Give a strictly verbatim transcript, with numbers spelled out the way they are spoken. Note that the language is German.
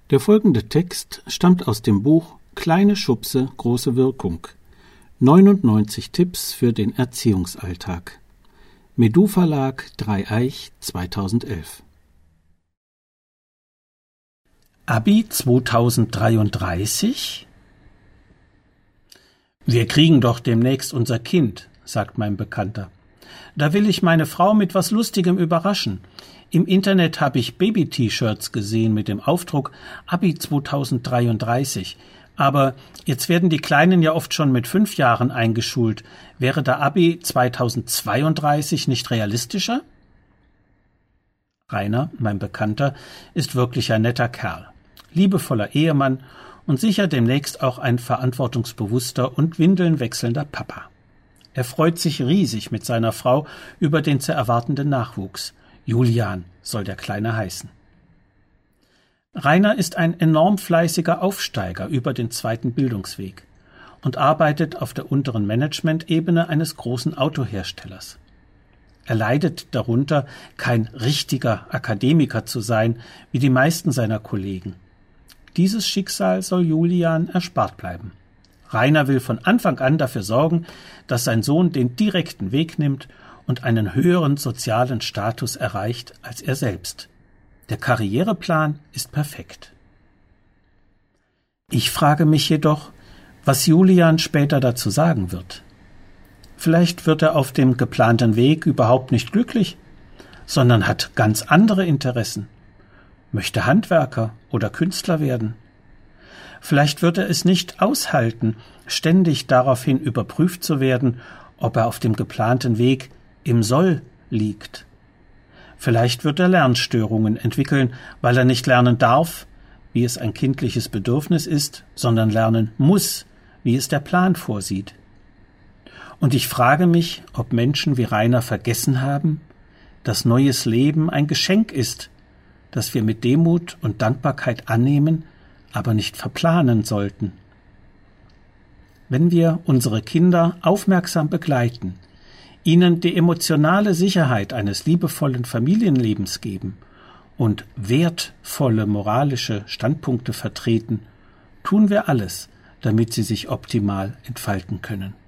Der folgende Text stammt aus dem Buch Kleine Schubse, große Wirkung. neunundneunzig Tipps für den Erziehungsalltag. Medu Verlag, Dreieich, zweitausendelf. Abi zweitausenddreiunddreißig? Wir kriegen doch demnächst unser Kind, sagt mein Bekannter. Da will ich meine Frau mit was Lustigem überraschen. Im Internet habe ich Baby-T-Shirts gesehen mit dem Aufdruck Abi zweitausenddreiunddreißig. Aber jetzt werden die Kleinen ja oft schon mit fünf Jahren eingeschult. Wäre da Abi zweitausendzweiunddreißig nicht realistischer? Rainer, mein Bekannter, ist wirklich ein netter Kerl. Liebevoller Ehemann und sicher demnächst auch ein verantwortungsbewusster und Windeln wechselnder Papa. Er freut sich riesig mit seiner Frau über den zu erwartenden Nachwuchs. Julian soll der Kleine heißen. Rainer ist ein enorm fleißiger Aufsteiger über den zweiten Bildungsweg und arbeitet auf der unteren Management-Ebene eines großen Autoherstellers. Er leidet darunter, kein richtiger Akademiker zu sein, wie die meisten seiner Kollegen. Dieses Schicksal soll Julian erspart bleiben. Rainer will von Anfang an dafür sorgen, dass sein Sohn den direkten Weg nimmt und einen höheren sozialen Status erreicht als er selbst. Der Karriereplan ist perfekt. Ich frage mich jedoch, was Julian später dazu sagen wird. Vielleicht wird er auf dem geplanten Weg überhaupt nicht glücklich, sondern hat ganz andere Interessen, möchte Handwerker oder Künstler werden. Vielleicht wird er es nicht aushalten, ständig daraufhin überprüft zu werden, ob er auf dem geplanten Weg im Soll liegt. Vielleicht wird er Lernstörungen entwickeln, weil er nicht lernen darf, wie es ein kindliches Bedürfnis ist, sondern lernen muss, wie es der Plan vorsieht. Und ich frage mich, ob Menschen wie Rainer vergessen haben, dass neues Leben ein Geschenk ist, das wir mit Demut und Dankbarkeit annehmen, aber nicht verplanen sollten. Wenn wir unsere Kinder aufmerksam begleiten, ihnen die emotionale Sicherheit eines liebevollen Familienlebens geben und wertvolle moralische Standpunkte vertreten, tun wir alles, damit sie sich optimal entfalten können.